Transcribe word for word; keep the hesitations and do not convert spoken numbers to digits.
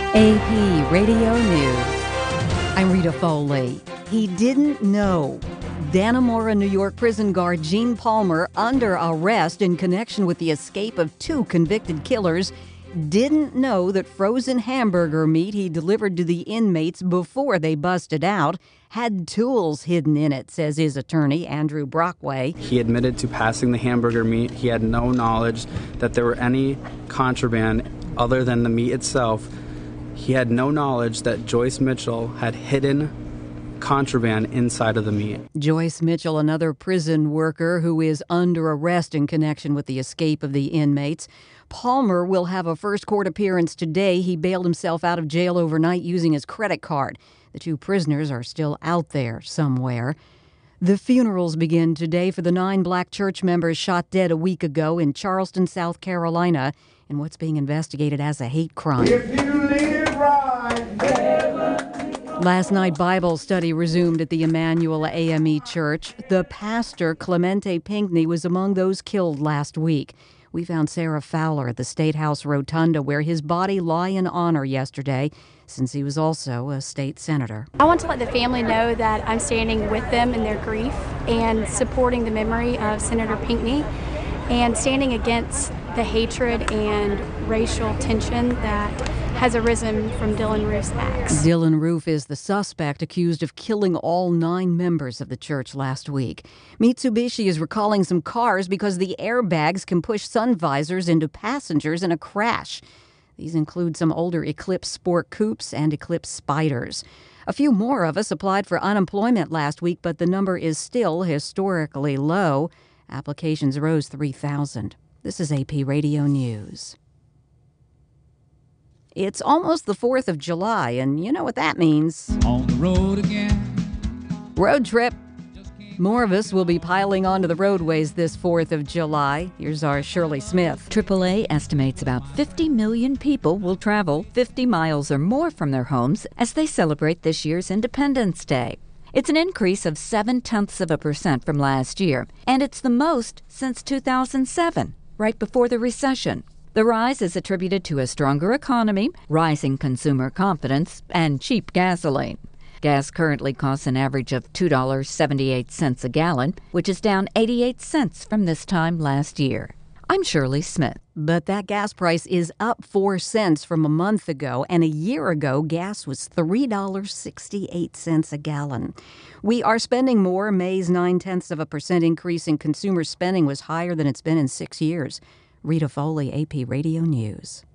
A P Radio News. I'm Rita Foley. He didn't know. Dannemora, New York prison guard Gene Palmer, under arrest in connection with the escape of two convicted killers, didn't know that frozen hamburger meat he delivered to the inmates before they busted out had tools hidden in it, says his attorney, Andrew Brockway. He admitted to passing the hamburger meat. He had no knowledge that there were any contraband other than the meat itself. He had no knowledge that Joyce Mitchell had hidden contraband inside of the meat. Joyce Mitchell, another prison worker who is under arrest in connection with the escape of the inmates. Palmer will have a first court appearance today. He bailed himself out of jail overnight using his credit card. The two prisoners are still out there somewhere. The funerals begin today for the nine black church members shot dead a week ago in Charleston, South Carolina, in what's being investigated as a hate crime. If you live right, Last night, Bible study resumed at the Emmanuel A M E Church. The pastor, Clemente Pinckney, was among those killed last week. We found Sarah Fowler at the State House Rotunda, where his body lay in honor yesterday, since he was also a state senator. I want to let the family know that I'm standing with them in their grief and supporting the memory of Senator Pinckney and standing against the hatred and racial tension that has arisen from Dylann Roof's acts. Dylann Roof is the suspect accused of killing all nine members of the church last week. Mitsubishi is recalling some cars because the airbags can push sun visors into passengers in a crash. These include some older Eclipse Sport Coupes and Eclipse Spiders. A few more of us applied for unemployment last week, but the number is still historically low. Applications rose three thousand. This is A P Radio News. It's almost the fourth of July, and you know what that means. On the road again. Road trip. More of us will be piling onto the roadways this fourth of July. Here's our Shirley Smith. triple A estimates about fifty million people will travel fifty miles or more from their homes as they celebrate this year's Independence Day. It's an increase of seven-tenths of a percent from last year, and it's the most since two thousand seven, right before the recession. The rise is attributed to a stronger economy, rising consumer confidence, and cheap gasoline. Gas currently costs an average of two dollars and seventy-eight cents a gallon, which is down eighty-eight cents from this time last year. I'm Shirley Smith. But that gas price is up four cents from a month ago, and a year ago, gas was three dollars and sixty-eight cents a gallon. We are spending more. May's nine-tenths of a percent increase in consumer spending was higher than it's been in six years. Rita Foley, A P Radio News.